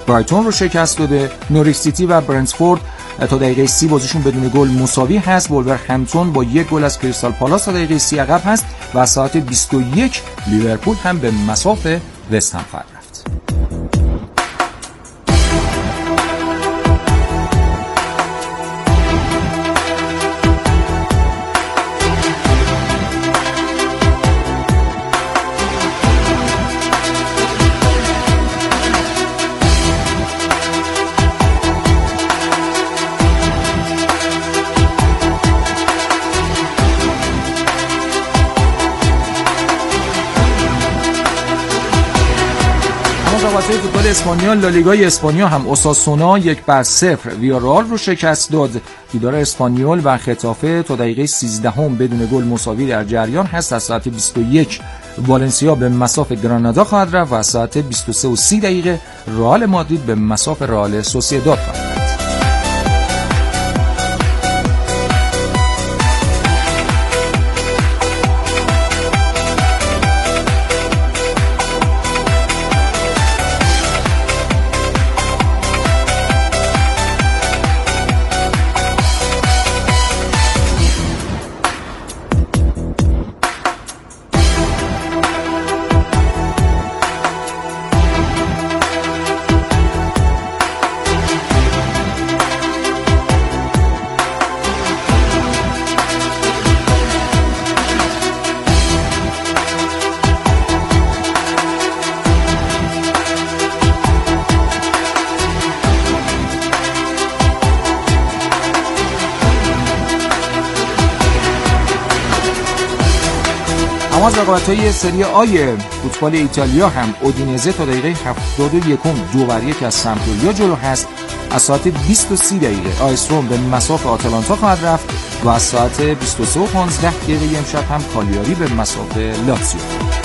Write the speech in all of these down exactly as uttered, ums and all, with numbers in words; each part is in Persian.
برایتون رو شکست داده. نوریچ سیتی و برنتفورد تا دقیقه سی بازیشون بدون گل مساوی هست. وولورهمپتون با یک گل از کریستال پالاس تا دقیقه سی عقب هست و ساعت بیست و یک لیورپول هم به مصاف وست هم خواهد رفت. رقابت‌های فوتبال اسپانیا، لالیگای اسپانیا هم اوساسونا یک بر صفر ویارال رو شکست داد. دیدار اسپانیول و خطافه تا دقیقه سیزدهم بدون گل مساوی در جریان هست. از ساعت بیست و یک والنسیا به مصاف گرانادا خواهد رفت و از ساعت بیست و سه و سی دقیقه رئال مادرید به مصاف رئال سوسییداد خواهد رفت. از رقابت‌های سری آی فوتبال ایتالیا هم اودینزه تا دقیقه هفتاد و یک دو بر یک از سمپدوریا جلو هست. از ساعت بیست و سه دقیقه آیس روم به مصاف آتالانتا خواهد رفت و از ساعت بیست و سه و پانزده دقیقه امشب هم کالیاری به مصاف لاتزیو.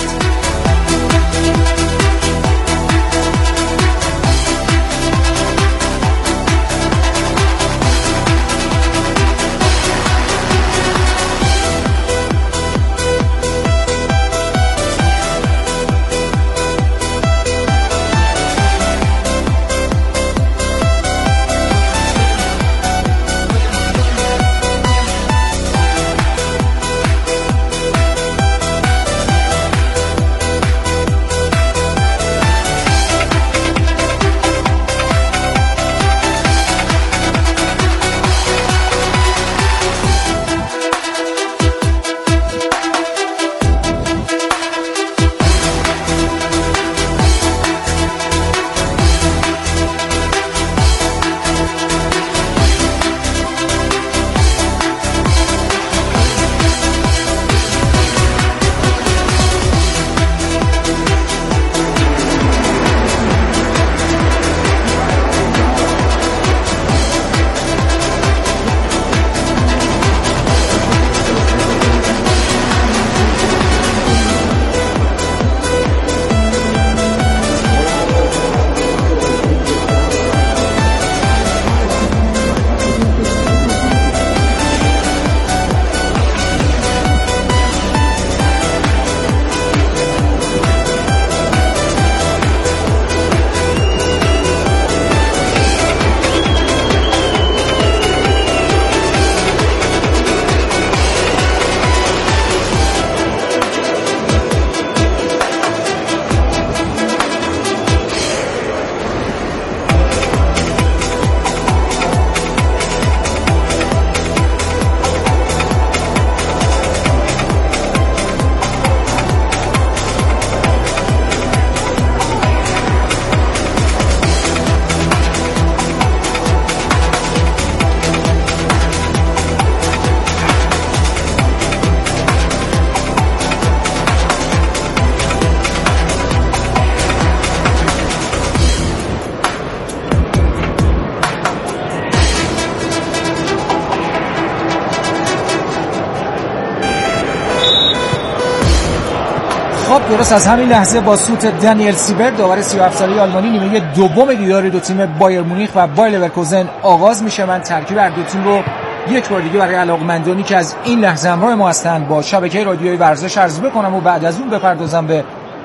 خب درست از همین لحظه با سوت دانیل سیبر داور سی و هفت ساله آلمانی نیمه دوم دیدار دو تیم بایر مونیخ و بایر لورکوزن آغاز میشه. من ترکیب هر دو تیم رو یک بار دیگه برای علاقمندانی که از این لحظه همراه ما هستند با شبکه رادیویی ورزش عرض بکنم و بعد از اون بپردازم به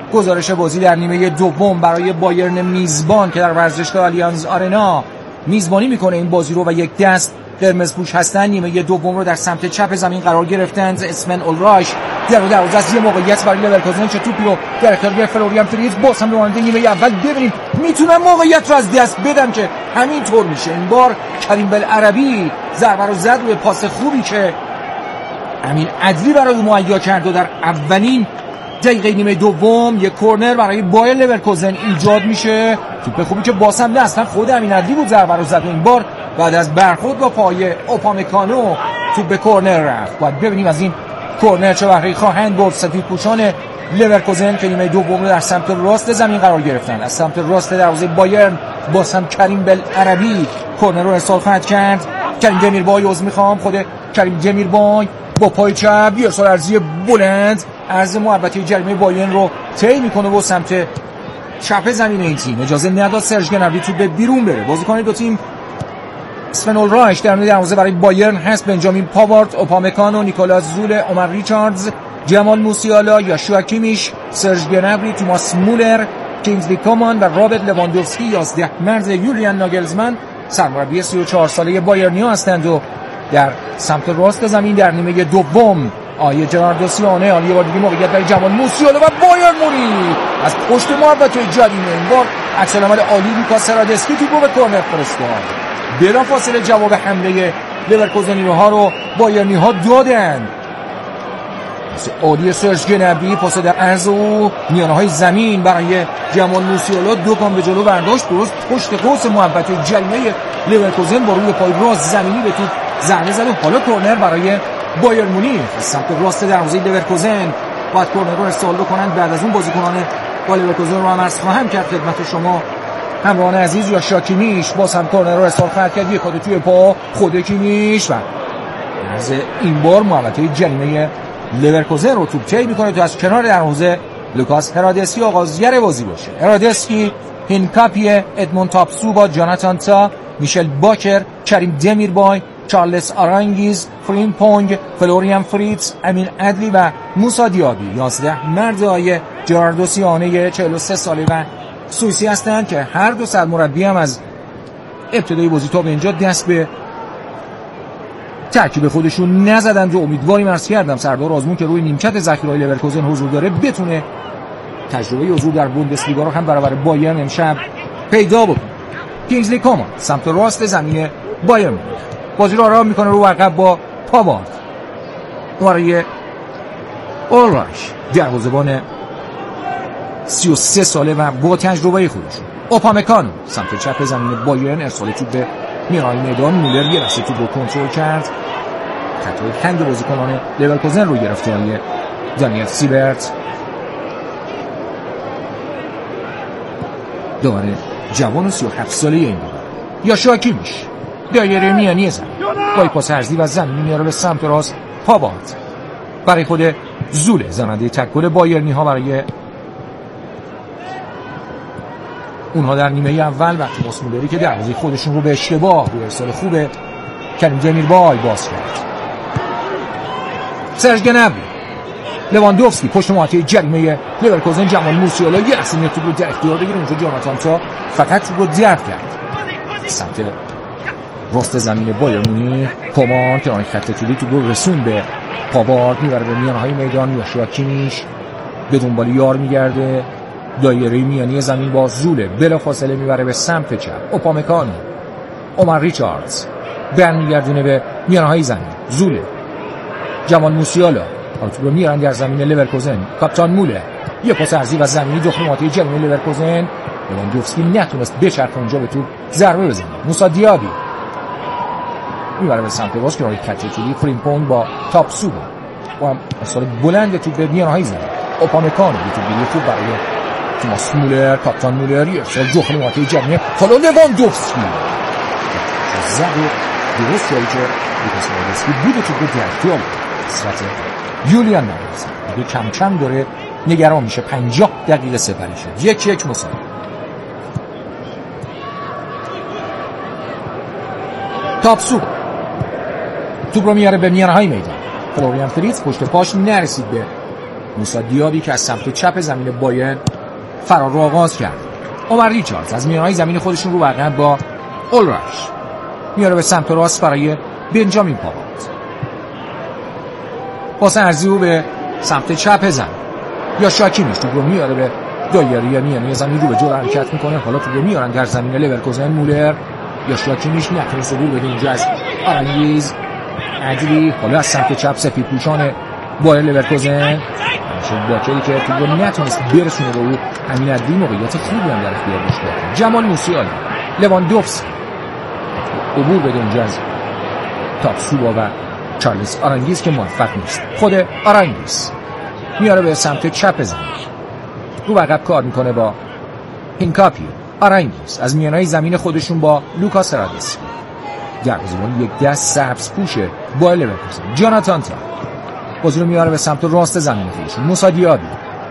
گزارش بازی در نیمه دوم برای بایرن میزبان که در ورزشگاه آلیانز آرنا میزبانی میکنه این بازی رو و یک دست قرمزپوش هستن. نیمه دوم رو در سمت چپ زمین قرار گرفتند. اسمن اولرایش در و دروازه از یه موقعیت برای لورکوزن چه توپی رو در اختیار فلوریان فریتز باز هم دوانده نیمه اول. ببینیم میتونن موقعیت رو از دست بدن که همین طور میشه. این بار کریم بالعربی ضربه رو زد روی پاس خوبی که امین عدلی برای مهیا کرد و در اولین دقیقه نیمه دوم یک کورنر برای بایر لورکوزن ایجاد میشه. توپ خوبی که باسم نه اصلا خود امین عدلی بود ضربه رو زد و این بار بعد از برخورد با پای اوپامکانو توپ به کورنر رفت. باید ببینیم از این کورنر چه بهره‌ای خواهند برد سفیدپوشان لورکوزن که نیمه دوم رو در سمت راست زمین قرار گرفتن. از سمت راست دروازه بایرن باسم کریم بالعربی کورنر رو ارسال خواهد کرد. کریم دمیربای عذر میخوام خود کریم دمیربای با پای چپ یه ارسال عرضی بلند عرض محبتی جریمه بایرن رو طی میکنه و سمت چپ زمین این تیم اجازه نداد سرژ گنبری تو به بیرون بره. بازیکن دو تیم اسفن اولرایش در دروازه برای بایرن هست. بنجامین پاوارد، اوپامکانو، نیکولاس زول، عمر ریچاردز، جمال موسیالا، یاشوا کیمیش، سرژ گنبری، توماس مولر، کینگزلی کومان و رابرت لواندوفسکی یازده مرد یولیان ناگلزمن سرمربی سی و چهار ساله بایرنیا هستند و در سمت راست زمین در نیمه دوم آیه جراردو سیانه عالی بار دیگه موقعیت برای جمال موسیالا و بایرن مونیخ از پشت محبت جریمه این بار عکس العمل عالی لوکاس هرادسکی توپو به کورنر فرستاد. بلافاصله جواب حمله لورکوزنی ها رو بایرنی ها دادن. عالی سرژ گنبری پاس در عرض و میانه های زمین برای جمال موسیالا دو گام به جلو برداشت درست پشت قوس محبت جریمه لورکوزن با روی پای راست زمینی به توپ ضربه زد و حالا کورنر برای بایرن مونیخ از سمت راست دروازه لورکوزن باید کورنر رو ارسال بکنند. بعد از اون بازیکنان با لورکوزن رو هم عرض خواهم کرد خدمت شما همراهان عزیز. یا شاکیمیش باز هم کورنر رو ارسال خواهد کرد. یک خود توی پا خود کیمیش و از این بار محوطه جریمه لورکوزن رو توپ طی میکنه تو از کنار دروازه لوکاس هرادسکی آغازگر بازی باشه. هرادسکی، هینکاپی، ادمون تاپسو با جاناتان تا، میشل باکر، کریم دمیربای، چارلز آرانگیز، فریمپونگ، فلوریان فریتز، امین عدلی و موسی دیابی یازده مردای جراردو سیانه چهل و سه ساله و سوئیسی هستند که هر دو سرمربی هم از ابتدای بازی تا به اینجا دست به ترکیب خودشون نزدند و امیدواریم عرض کردم سردار آزمون که روی نیمکت ذخیره‌های لورکوزن حضور داره بتونه تجربه حضور در بوندسلیگا رو هم برابر بایرن امشب پیدا بکنه. کینگزلی کومان سمت راست زمین بایرن بازی رو آرام میکنه رو عقب با پاوارد برای اولرایش دروازه‌بان سی و سه ساله و با تجربه خودشون. اوپامکانو سمت چپ زمین بایرن ارسال توپ به میانه میدان. مولر یه رسید توپ رو کنترل کرد. خطای هند بازیکنان لورکوزن رو گرفت های دانیل سیبرت. داره جوان و سی و هفت ساله این بود. یا شاکیمیش دایره میانی زمین با پاس عرضی و زمینی میاره به سمت راست. پاوارد برای خود زوله زننده تک گل بایرنی ها برای اونها در نیمه اول و توماس مولری که دروازه خودشون رو به اشتباه روی ارسال خوب کریم دمیربای باز کرد. سرژ گنبری، لواندوفسکی پشت محوطه جریمه لورکوزن. جمال موسیالا یه رسمی توپ رو در اختیار بگیره اونجا جاناتان تا فقط توپ رو درد کرد سمت راست زمین بایرن مونیخ. کومان کنار خط طولی توپ رو رسون به پاوارد میبره به میانهای میدان. یاشوا کیمیش به دنبال یار میگرده دایره میانی زمین با زوله بلافاصله میبره به سمت چپ. اوپامکانو، عمر ریچاردز برمیگردونه به میانهای زمین. زوله، جمال موسیالا توپ رو میارن در زمین لورکوزن. کاپیتان مولر یه پاس عرضی و زمینی داخل محوطه جریمه لورکوزن. لواندوفسکی نتونست بچرخه اونجا به توپ ضربه بزنه. موسی دیابی میبره به سمت راست کنار کچ طولی. فریمپونگ با تاپسو با هم اصلا بلند توپ به میانهای زمین. اوپامکانو به توپ گیری خوب برای توماس مولر. کاپیتان مولر یه ارسال داخل محوطه جریمه. حالا لواندوفسکی زد درست جایی که لوکاس هرادسکی بود توپ رو در اختیار صورت یولیان ناگلزمن دیگه کم کم داره نگران میشه. پنجاه دقیقه سپری شد. یک یک مساوی. تاپسو توپ رو میاره به میانهای میدان. فلوریان فریتز پشت پاش نرسید به موسی دیابی که از سمت چپ زمین بایرن فرار رو آغاز کرد. عمر ریچاردز از میانهای زمین خودشون رو برقرد با اولراش میاره به سمت راست برای بنجامین پاوارد. پاس عرضی رو به سمت چپ زمین یا شاکیمیش تو رو میاره به دایره میانه زمین رو به جلو حرکت میکنه. حالا تو رو میارن در زمین لورکوزن. مولر یا شاکیمیش نتونست عبور بده اونجا از آرانگیز. عدلی حالا از سمت چپ سفید پوشان بایر لورکوزن شد باکری که تو رو نتونست برسونه به او. همین عدلی موقعیت خوبی هم در اختیار داشت. جمال موسیالا، لواندوفسکی عبور بده اونجا از تاپسوبا و چارلز آرانگیز که موفق نیست. خود آرانگیز میاره به سمت چپ زمین رو عقب کار میکنه با هینکاپی. آرانگیز از میانهای زمین خودشون با لوکاس رادسکی دروازه‌بان یک دست سبز پوشه با لورکوزن. جاناتان تا بازی رو میاره به سمت راست زمین خودشون. موسی دیابی،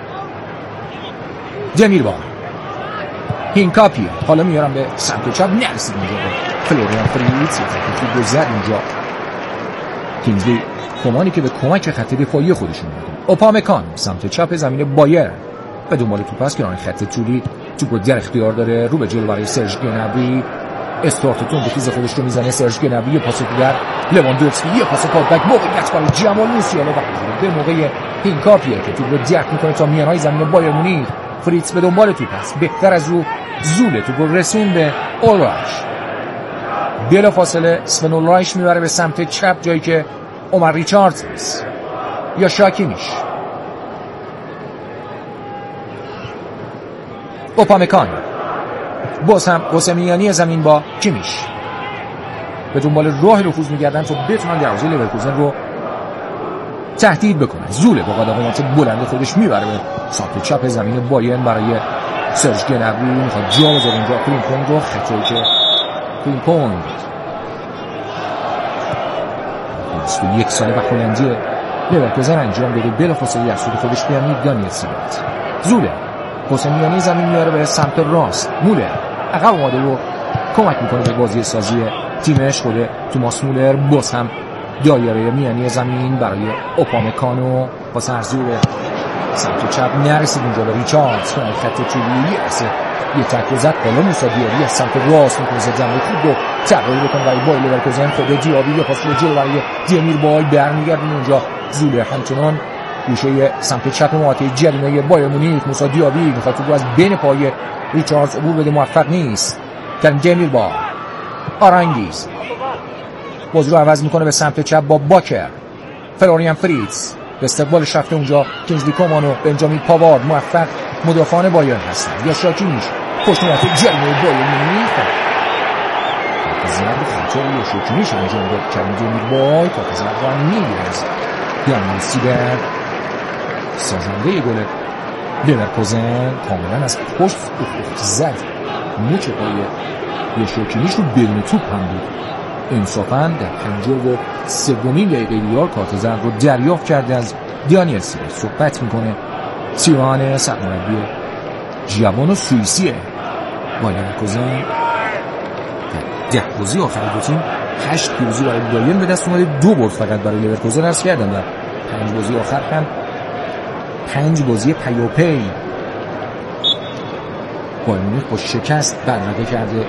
دمیربار، هینکاپی حالا میارن به سمت چپ. نرسید اونجا به فلوریان فریتز که گذر اونجا کینگزلی کمانی که به کمک خط دفاعی خودشون میاد. اوپامکان سمت چپ زمین بایر به دنبال توپ است که خط طولی توپو در اختیار داره. رو به جلو برای سرژ گنبری. استارتتون به خیز خودش رو میزنه. سرژ گنبری یه پاس دیگر لواندوفسکی یه پاس کاتبک موقعیت برای جمال موسیالا و به موقع هینکاپیه که توپ رو درک میکنه تا میانهای زمین بایر مونیخ. فریتز به دنبال توپ است. بهتر از او زوله توپ رو رسون به اولراش. بلا فاصله اسفن اولرایش میبره به سمت چپ جایی که عمر ریچاردز است یا شاکیمیش. اوپامکان باز هم قسمیانی زمین با کیمیش به دنبال راه نفوذ میگردن تا بتونن دروازه لورکوزن رو تهدید بکنن. زوله با قدمات بلند خودش میبره به سمت چپ زمین بایرن برای سرژ گنبری. میخواد جا بذاره اونجا پینگ رو خطایی که پینگ پونگ یک ساله و هلندی لورکوزن انجام داده. بلافاصله از سود خودش بیامید دانیل سیبت. زوله قسمیانی زمین میاره به سمت راست. مولر عقب اومده رو کمک میکنه به بازی سازی تیمش. خود توماس مولر باز هم دایره میانی زمین برای اوپامکانو. پاس عرضی به سمت چپ نرسید اونجا به ریچاردز که خط طولی است یه تکل زد. بالا موسی دیابی از سمت راست میکنه زمین خوب رو تغییر بکنه برای بایر لورکوزن. خود دیابی یه پاس رو جلو برای دیمیر بای برمیگردونه اونجا. زوله همچنان گوشه سمت چپ محوطه جریمه بایر مونیخ. موسی دیابی میخواد تو از بین پای ریچاردز عبور بده موفق نیست. کریم دمیر با آرانگیز بازی رو عوض میکنه به سمت چپ با باکر. فلوریان فریتز به استقبالش رفته اونجا. کینگزلی کومان و بنجامین پاوارد موفق مدافعان بایرن هستن. یا شاکیمیش پشت محوطه جریمه بایر مونیخ زرد خطر یا شاکیمیش انجام داد. کریم دمیر با تا زرد رو میگیره از دانیل سیبر سازنده گل لورکوزن. کاملا از پشت زد موچ پای یشوکیمیش رو بدون توپ هم بود. انصافاً در پنجاه و سومین دقیقه دیار کارت زرد رو دریافت کرده از دانیل سیبر. صحبت میکنه سیوان سرمربی جوان و سوئیسیه با لورکوزن. ده بازی آخر دو تیم هشت پیروزی برای بایرن به دست اومده. دو برد فقط برای لورکوزن رسید کردن. در پنج بازی آخر هم پنج بازی پیاپی بایر مونیخ با شکست برنده کرده.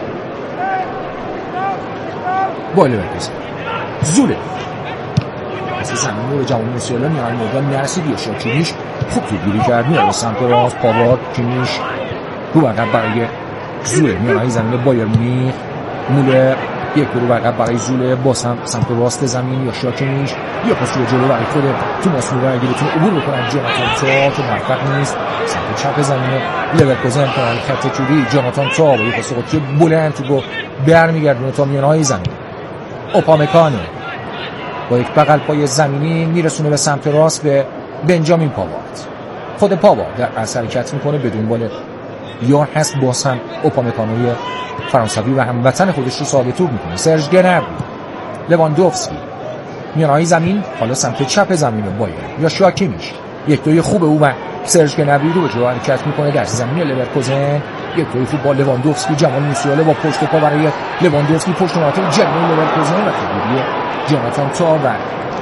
بایر لورکوزن زوله پس زمین رو به جمال موسیالا نهایی مردان نرسید. یا شاکیمیش خوب تو گیری کرد. میاره سمت راست پاوارد. کیمیش رو عقب برای زوله. میانهای زمین بایر مونیخ. مولر یک رو عقب برای زوله. باز هم سمت راست زمین یا شاکیمیش یه پاس رو جلو برای خود توماس مولر اگه بتونه عبور بکنه. جاناتان تا که موفق نیست. سمت چپ زمین لورکوزن کنار خط طولی. جاناتان تا با یه پاس قطعی بلند تو برمیگردونه تا میانهای زمین. اوپامکانو با یک بغل پای زمینی میرسونه به سمت راست به بنجامین پاوارد. خود پاوارد در اثر حرکت میکنه به دنبال یار هست. باز هم اوپامکانوی فرانسوی و هموطن خودش رو ساده توپ میکنه. سرژ گنبری، لواندوفسکی میانهای زمین. حالا سمت چپ زمین بایر یا شاکیمیش یک دوی خوب او و سرژ گنبری رو به جلو حرکت میکنه در زمین لورکوزن. یک دوی خوب با لواندوفسکی. جمال موسیالا با پشت پا برای لواندوفسکی پشت محوطه جریمه لورکوزن و تغییری جاناتان تا و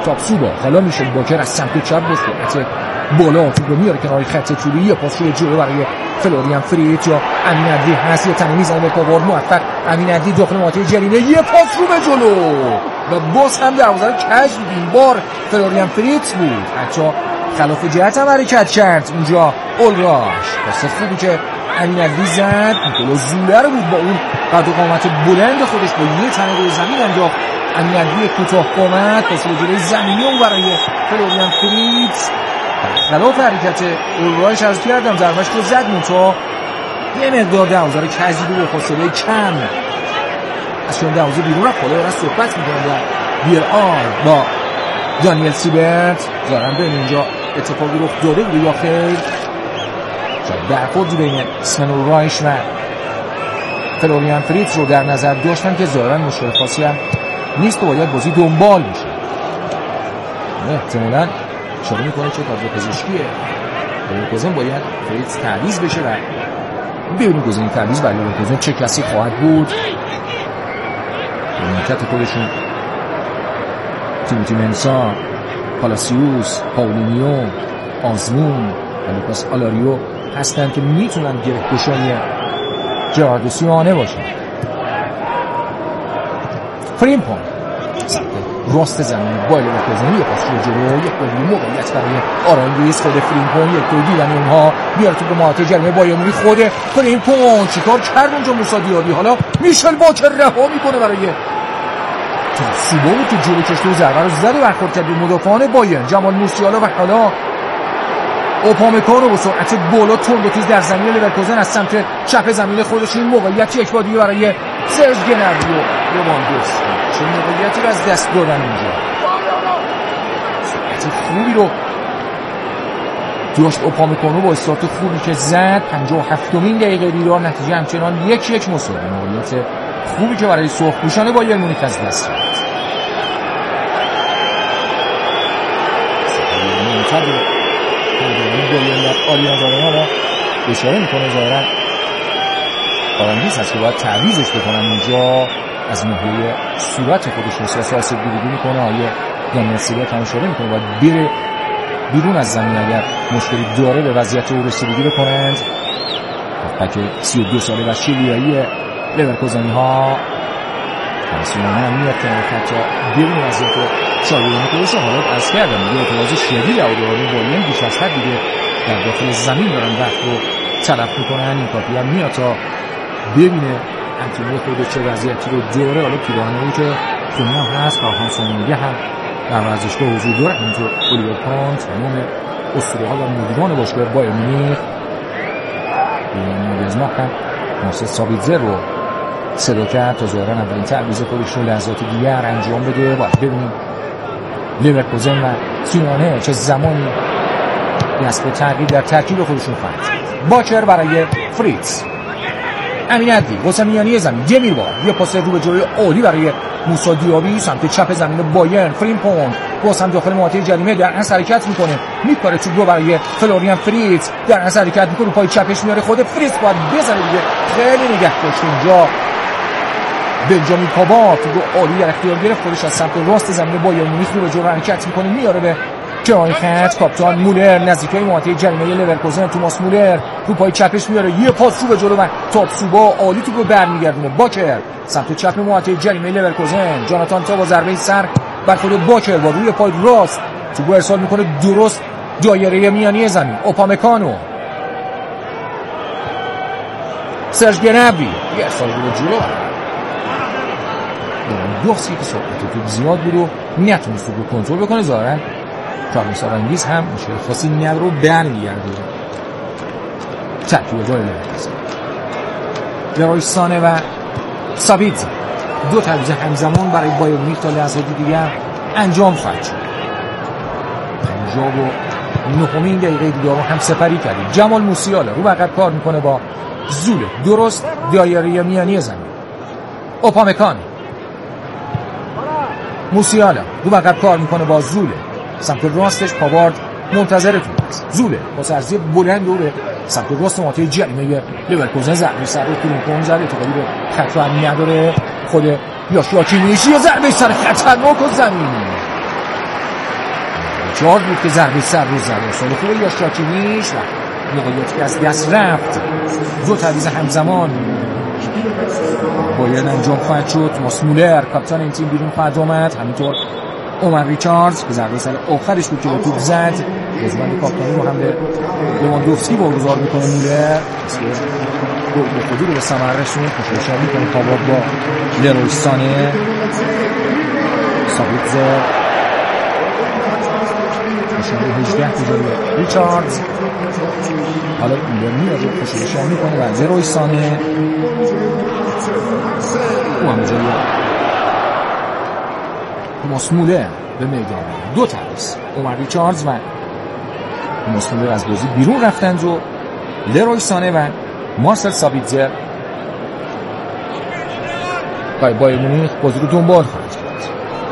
تاپ سوبا. حالا میشه باکر از سمت چپ با سرعت بالا توپ رو میاره کنار خط طولی، یه پاس روی جلو برای فلوریان فریتز یا امین عدلی هست، یه تنه میزنه به پاور، موفق امین عدلی داخل محوطه جریمه، یه پاس رو به جلو و باز هم دروازه رو کج دید. این بار فلوریان فریتز بود، حتی خلاف جهت هم حرکت کرد اونجا اولراش. پاس خوبی که امین عدلی زد، نیکولا زوله رو بود با اون قد و قامت بلند خودش با یه تنه روی زمین انداخت. امین عدلی کوتاه قامت پاس به جلوی زمینی اون برای فلوریان فریتز، خلاف حرکت اولراش از کردم ضربهش رو زد منتها یه مقدار دروازه رو کج دید و فاصله کم از چون دروازه بیرون رفت. حالا دارن صحبت میکنن در بی آر با دانیل سیبرت، ظاهرا بین اینجا اتفاقی رخ داده بود یا خیر، شاید برخوردی بین اسمن اولرایش و فلوریان فریتز رو در نظر داشتن که ظاهرا مشکل خاصی هم نیست و باید بازی دنبال میشه. احتمالاً اشاره میکنه چه کار پزشکیه لیورکوزن باید فریتز تعویض بشه و ببینیم گزینه تعویض برای لیورکوزن چه کسی خواهد بود. نیمکت خودشون تیموتی منسا، پالاسیوس، پاولینیو، آزمون و لوکاس آلاریو هستن که میتونن گره گشایی جراردو سیمونه باشن. فریمپون راست زمین با لیورکوزن، یه پاس رو جلو، یک گل موقعیت برای آرانگیز، خود فریمپون یک گل دیدن اونها بیاره تو به محوطه جریمه بایر مونیخ. خود فریمپون چیکار کرد اونجا موسی دیابی، حالا میشل باکر رها میکنه برای سوبا بود که جلو کشته و ضربه رو زد و برخورد کرد به مدافعان بایرن. جمال موسیالا و حالا اوپامکانو با سرعت بالا تند و تیز در زمین لیورکوزن از سمت چپ زمین خودش. این موقعیت یک بار دیگه برای سرژ گنبری و لواندوفسکی، چه موقعیتی رو از دست دادن اونجا. سرعت خوبی رو داشت اوپامکانو با استارت خوبی که زد. پنجاه و هفتمین دقیقه دیدار، نتیجه همچنان یک یک مساوی. موقعیت خوبی که برای سرخپوشان بایر مونیخ از دست داد. بایر در آلیانز آرنا را اشاره میکنه، ظاهرا آرانگیز هست که باید تعویزش بکنن اونجا. از ناحیه صورت خودش احساس آسیب‌دیدگی میکنه. آیه دانیل سیبرت هم اشاره میکنه باید بره بیرون از زمین اگر مشکلی داره به وضعیت او رسیدگی بکنند. بک سی و دو ساله و شیلیایی لیورکوزنی ها تنسیونه هم میاد که حتی بیرون وضعیت شایعه میکنه. حالا از کردم دیگه اعتراض شدید اولوانی باین بیش از حد دیگه در داخل زمین دارن وقت رو تلف میکنن. این کافی هم میاد تا ببینه انتونی خود چه وضعیتی رو داره. حالا پیراهنی که خونی هم هست، کارخان سانیگه هم در ورزشگاه حضور داره، همینطور اولیور کانت تمام اسطوره ها و مدیران باشگاه بایر مونیخ. ناگزماک هم محسن سابیتزر رو صدا کرد تا ظاهرا اولین تعویض خودش رو لحظات دیگر انجام بده. باید ببینیم لیورکوزن و سیمونه چه زمانی دست به تغییر در ترکیب خودشون خواهند زد. باکر برای فریتز، امین عدلی واسه میانی زمین، دمیربار یه پاس رو به جلوی عالی برای موسی دیابی سمت چپ زمین بایرن. فریمپون باز هم داخل محوطه جریمه در اصل حرکت میکنه، میپره توپ رو برای فلوریان فریتز، در اصل حرکت میکنه، پای چپش میاره. خود فریتز باید بزنه دیگه، خیلی نگه داشت اینجا بنجامین پاوا توپ رو عالی در اختیار گرفت. خودش از سمت راست زمین بایر مونیخ رو به جلو حرکت میکنه، میاره به کنار خط. کاپیتان مولر نزدیکای محوطه جریمه لیورکوزن، توماس مولر رو پای چپش میاره، یه پاس رو به جلو و تاپ سوبا عالی توپ رو برمیگردونه. باکر سمت چپ محوطه جریمه لیورکوزن، جاناتان تا با ضربه سر بر خود باکر با روی پای راست توپ رو ارسال میکنه درست دایره میانی زمین. اوپامکانو، سرژ گنبری یه ارسال رو به جلو. دوستی که سرعت توپ زیاد بود و نتونست توپ رو کنترل بکنه. ظاهرا کارلوس آرانگیز هم مشکل خاصی نداره رو برمیگرده ترکیب جای لیورکوزن. لروی سانه و سابیتزر دو تعویض همزمان برای بایر مونیخ تا لحظات دیگر انجام خواهد شد. پنجاه و نهمین دقیقه دیدار رو هم سپری کردیم. جمال موسیالا رو عقب کار میکنه با زوله درست دایره میانی زمین. اوپامکانو، موسیالا رو عقب کار میکنه با زوله سمت راستش، پاوارد منتظر توپ است. زوله با سرزی بلند دوره سمت راست محوطه جریمه لیورکوزن، ضربه سر رو فریمپون زد، اعتقادی به خط رو نداره. خود یاشوا کیمیچ یه ضربه سر خطرناک و زمین ریچارد بود که ضربه سر رو زد. سال خوبه یا شاکیمیش و موقعیتی که از دست رفت. دو تعویض همزمان باید انجام خواهد شد. توماس مولر کاپیتان این تیم بیرون خواهد آمد، همینطور اومن ریچاردز که ضربه سر آخرش بود که به توپ زد. جزبند کاپیتانی رو هم به لواندوفسکی واگذار میکنه. مولر گل به خودی رو به ثمر رسوند. خوشحال میکنه پاور با لروی سانه. سابیتزر شماره هجده تجاری ریچاردز. حالا مولر میاد خوشحال میکنه و لروی سانه او هم جایی توماس مولر به میدان. دو تعویض اومن ریچاردز و توماس مولر از بازی بیرون رفتند و لروی سانه و مارسل سابیتزر باید بایر مونیخ بازی رو دنبال خواهد کرد.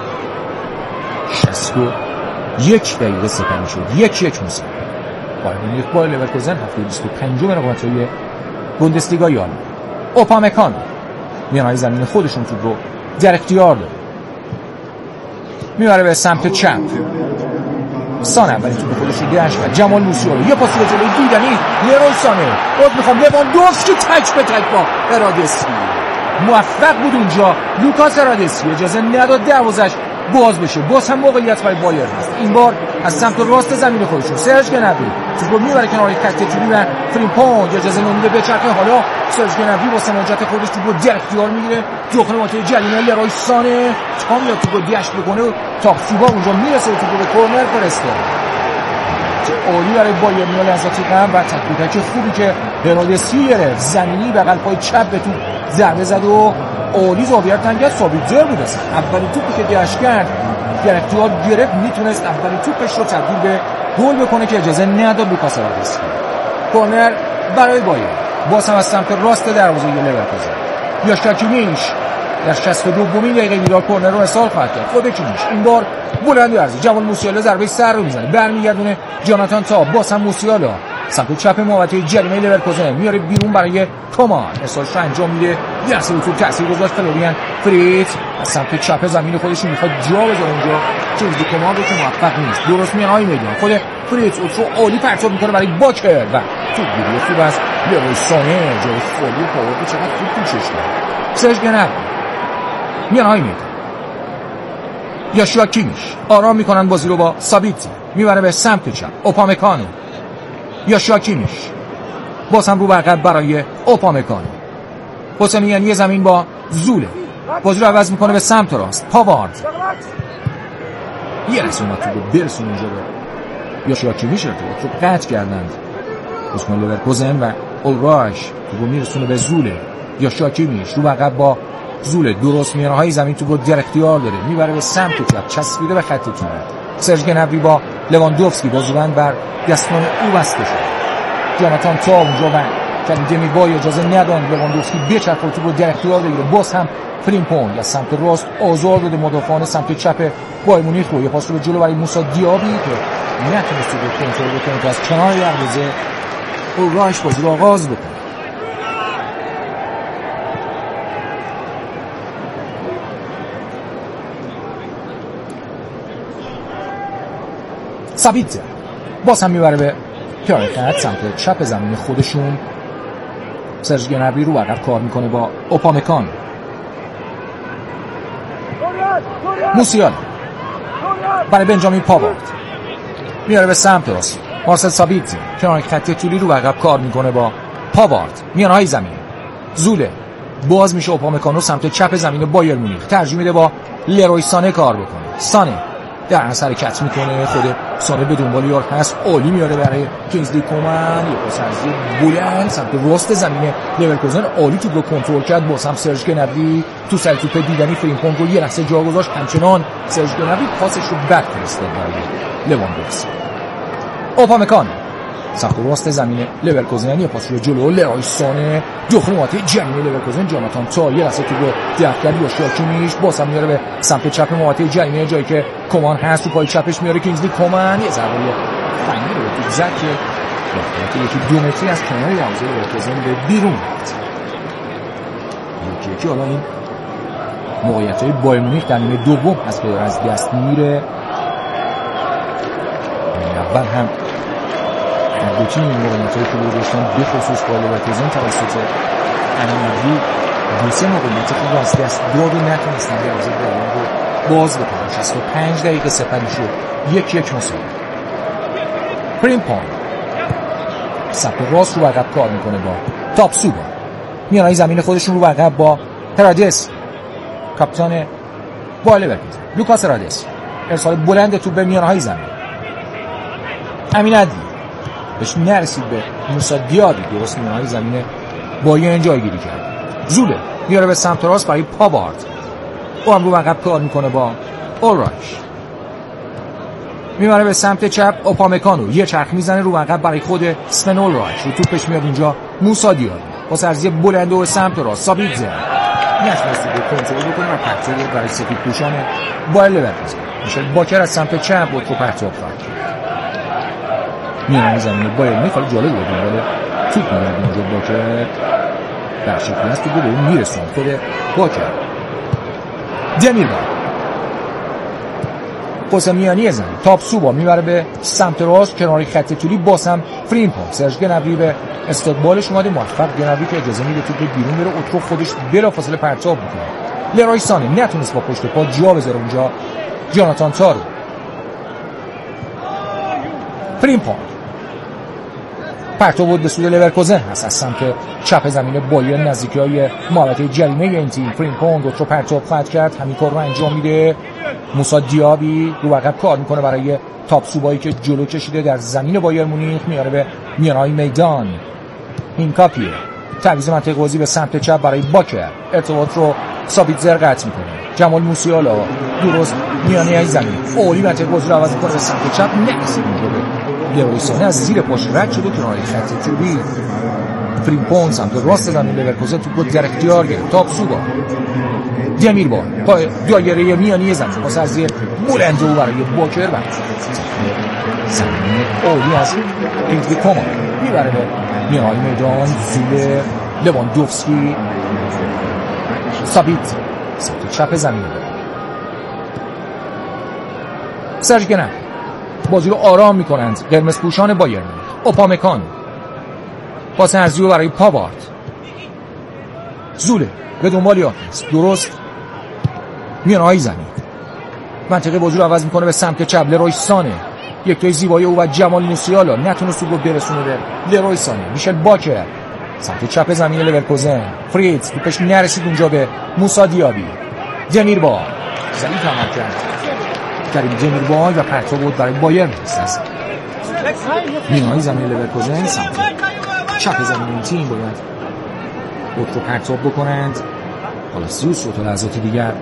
شصت و یک دقیقه سپری شد. یک یک مساوی. بایر مونیخ با لورکوزن هفته بیست و پنجم رقابت‌های بوندسلیگا آلمان. اوپامکان میانهای زمین خودشون توپ رو در اختیار داره. میبره به سمت چپ. سانه اولین توپ خودش رو گشت و جمال موسیالا یه پاس جلوی دیدنی لروی سانه. باز میخوام لواندوفسکی تک به تک با ارادسکی. موفق بود اونجا لوکاس ارادسکی اجازه نداد دروازش باز بشه. باز هم موقعیت برای بایر هست. این بار از سمت راست زمین خودشون سرژ گنبری توپ رو میبره کنار خط توری و فریمپونگ اجازه نمیده بچرخه. حالا سرژ گنبری با سماجت خودش توپ رو در اختیار میگیره. داخل منطقه جریمه لروی سانه تا میاد توپ رو دشت بکنه و تاکسیبا اونجا میرسه و توپ رو به کورنر فرستاد. عالی برای بایر میاد لحظاتی قبل و تک تک خوبی که ارادسکی گرفت. زمینی بغل پای چپ به توپ ضربه زد و عالی زاویه تنگت سابیتزر بود. است اولین توپی که دشت کرد در اختیار گرفت میتونست اولین توپش رو تبدیل به گل بکنه که اجازه نداد لوکاس ارادسکی. کورنر برای بایر. باز هم از سمت راست دروازه لورکوزن. یاشاکیمیش در شصت و دومین دقیقه دیدار کورنر رو ارسال خواهد کرد. خود کیمیش این بار بلند ورزی جمال موسیالا ضربه سر رو میزنه. برمیگردونه جاناتان تا باز هم موسیالا سمت چپ محوطه جریمه لورکوزن میاره بیرون برای کمان. ارسالش رو انجام میده. یه اصلا تو تاثیر گذاشت فلوریان فریت از سمت چپ زمین خودش میخواد جا بذاره اونجا چیز کمان رو که موفق نیست. درست میانهای میدان خود فریت رو عالی پرتاب میکنه برای باکر و تو گیری خوب است. لروی سانه جای فولی پاور چقدر خوب پوشش داد. سرژ گنبری میانهای میدان. یاشیا کیمیش آرام میکنن بازی رو با سابیتزر میبره به سمت چپ. اوپامکانو یاشیا کیمیش باز هم رو برقب برای اوپامکانو. حسینیان یه زمین با زوله بازی رو عوض میکنه به سمت راست. پاوارد یه رسومت رو برسون اونجا به یاشیا کیمیش رو تو قطع کردند اسمان لورکوزن و اولراش تو میرسونه به زوله. یاشیا کیمیش رو برقب با زوله درست میانهای زمین تو در اختیار داره میبره به سمت چپ چسبیده به خط توپ. سرژ گنبری با لواندوفسکی بازوبند بر دستان او بسته شد. جاناتان تا اونجا و کلیدمی با اجازه نداد لواندوفسکی بچرخه توپ رو در اختیار بگیره. باز هم فریمپونگ از سمت راست آزار داده مدافعان سمت چپ بایر مونیخ رو. یه پاس رو به جلو برای موسی دیابی که نتونست رو کنترل بکنه که از کنار دروازه اولراش بازی رو آغاز بکنه. سابیتزر باز هم میبره به کنار خط سمت چپ زمین خودشون. سرژ گنبری رو عقب کار میکنه با اوپامکان. موسیالا برای بنجامین پاوارد میاره به سمت راست. مارسل سابیتزر کنار خط طولی رو عقب کار میکنه با پاوارد. میانهای زمین زوله باز میشه. اوپامکانو سمت چپ زمین بایر مونیخ ترجیح میده با لروی سانه کار بکنه. سانه در اثر حرکت میکنه. خود سانه به دنبال یار هست. عالی میاره برای کینگزلی کومن. یه پاس از بلند سمت راست زمین لورکوزن عالی توپ رو کنترل کرد. باز هم سرژ گنبری تو سر توپ دیدنی فریمپونگ رو یه لحظه جا گذاشت. همچنان سرژ گنبری پاسش رو بک فرستاد برای لواندوفسکی. اوپامکان سمت راست زمین لورکوزن یه پاس رو جلو لروی سانه داخل محوطه جریمه لورکوزن. جاناتان تا یه لحظه توپ رو دفع کرد. یاشیا کیمیش باز هم میاره به سمت چپ محوطه جریمه جایی که کومان هست. تو پای چپش میاره کینگزلی کومن. یه ضربه فنی رو تو زد که واقعا یکی دو متری از کنار دروازه لورکوزن به بیرون رفت. یکی یکی حالا این موقعیت‌های بایر مونیخ در نیمه دوم از از دست میره. اول هم هر دو تیم این موقعیت‌هایی که گذاشتن به خصوص بایر لورکوزن توسط امین‌عدلی دو سه موقعیت خوب از دست داد و نتونستن دروازه بایرن رو باز بکنن. شصت و پنج دقیقه سپری شد، یک یک مساوی. فریمپونگ سمت راست رو عقب کار میکنه با تاپسوبا، میانهای زمین خودشون رو عقب با هرادس، کاپیتان بایر لورکوزن. لوکاس هرادس ارسال بلند توپ به میانهای زمین. امین‌عدلی بهش نرسید به موسی دیابی، درست میانهای زمین بایرن جایگیری کرد. زوله میاره به سمت راست برای پاوارد، او هم رو عقب کار میکنه با اولرایش. میاره به سمت چپ اوپامکانو، یه چرخ میزنه رو عقب برای خود سپن اولرایش. رو توپش میاد اینجا موسی دیابی با سرزی بلند و سمت راست سابیتزر نشناستی به کنترل بکنه و پرتاب برای سفید پوشان بایر لورکوزن. میشه باکر از سمت چپ بود رو پرتاب خواهد کرد. میانه زمین بایر میخواد جالب بود ولی توپ میاد اینجا باکر در شکلی هست که به اون میرسون خود باکر. دمیربا قسم میانی زمین تاپسوبا میبره به سمت راست کناری خط طولی، باز هم فریمپونگ. سرژ گنبری به استقبالش اومده، موفق. گنبری که اجازه میده توپ بیرون بره، اوترو خودش بلافاصله پرتاب میکنه. لروی سانه نتونست با پشت پا جا بذاره اونجا جاناتان تارو. فریمپونگ پرتاب بود به سوی لورکوزن هست از سمت چپ زمین بایرن نزدیکی های محوطه جریمه این تیم. فریمپونگ رو پرتاب خواهد کرد، همین کار رو انجام میده. موسی دیابی رو عقب کار میکنه برای تاپسوبایی که جلو کشیده در زمین بایر مونیخ، میاره به میانهای میدان. این کاپیه تعویض منطقه بازی به سمت چپ برای باکر، ارتباط رو سابیتزر قطع میکنه. جمال موسیالا درست میانه زمین اولی منطقه بازی رو عوض میکنه به سمت چپ، نرسید اونجا به لروی سانه، از زیر پاش رد شد و کنار خط طولی. فریمپونگ سمت راست زمین لورکوزن توپ رو در اختیار گرفت. تاپسوبا دمیربا با دایره میانی زمین واسه از زیر بلند و برای باکر و زمین اولی از اینتری کومان میبره به میانهای میدان. زول لواندوفسکی سابیت سمت چپ زمین. سرژ گنبری بازی رو آرام میکنند قرمز پوشان بایرن. اوپامکانو پاس ارزیو برای پاوارد. زوله به دنبال یاکس، درست میانهای زمین منطقه بازی رو عوض میکنه به سمت چپ. لروی سانه یک توی زیبایی او و جمال موسیالا نتونست رو برسونه به لروی سانه. میشل باکر سمت چپ زمین لورکوزن. فریتز توپش نرسید اونجا به موسی دیابی. دمیربا ضعیف عمل کرد کریم دمیربا و پرتاب بود برای بایر است. میانهای زمین لورکوزن سمت چپ زمین این تیم باید بود رو پرتاب بکنند. حالا سیوس رو تا لحظات دیگر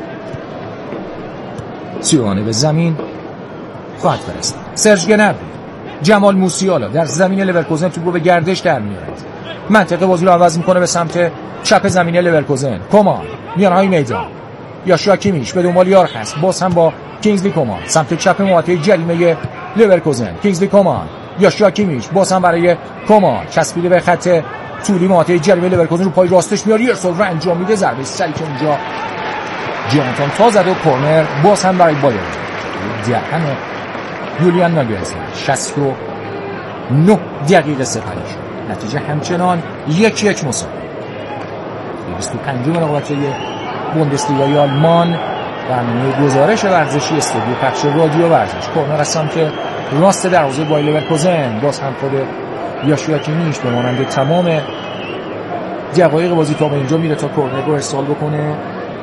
سیوانه به زمین خواهد فرست. سرژ گنبری جمال موسیالا در زمین لورکوزن توپ رو به گردش در میارد. منطقه بازی رو عوض میکنه به سمت چپ زمین لورکوزن. کومان میانهای میدان یاشوا کیمیش به دنبال یار هست، باز هم با کینگزلی کومان سمت چپ محوطه جریمه لورکوزن. کینگزلی کومان یاشوا کیمیش باز هم برای کومان چسبیده به خط طولی محوطه جریمه لورکوزن، رو پای راستش میاره، ارسال رو انجام میده. ضربه سری که اونجا جاناتان تا زده و کورنر باز هم برای بایر. دهن یولیان ناگلزمن شصت و نه دقیقه سپری شد. نتیجه همچنان یک یک مساوی. بیست و پنجم رقابت‌های بوندسلیگای آلمان. برنامه گزارش ورزشی استودیو پخش رادیو ورزش. کورنر از سمت راست دروازه بایر لورکوزن، باز هم خود یاشوا کیمیش به مانند تمام دقایق بازی تا به اینجا میره تا کورنر رو ارسال بکنه.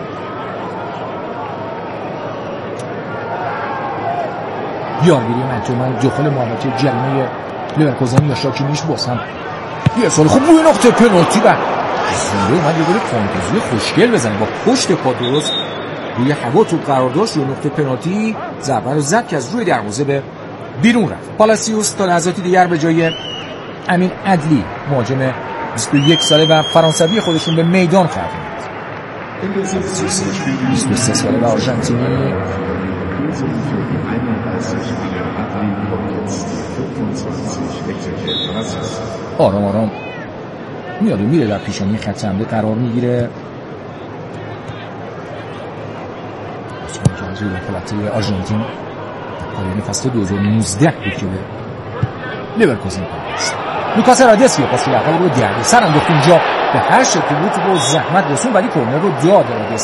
یارگیری منتومن داخل محوطه جریمه لورکوزن. یاشوا کیمیش باز هم یه ارسال خوب روی نقطه پنالتی و زنده اومد یه گل فانتزی خوشگل بزنه با پشت پا درست روی هوا توپ قرار داشت. روی نقطه پنالتی ضربه رو زد که از روی دروازه به بیرون رفت. پالاسیوس تا لحظاتی دیگر به جای امین‌عدلی مهاجم بیست و یک ساله و فرانسوی خودشون به میدان خواهد اومد. بیست و سه ساله و آرژانتینی آرام آرام میاد و میره در پیشانی خط حمله قرار میگیره. از روی دخالت آرژانتین پایان فصل دو هزار و نوزده بود که به لیورکوزن پیوست. لوکاس هرناندز پاس لقب رو دردی سر انداخت اونجا به هر شکلی بود رو زحمت رسون ولی کرنر رو داد.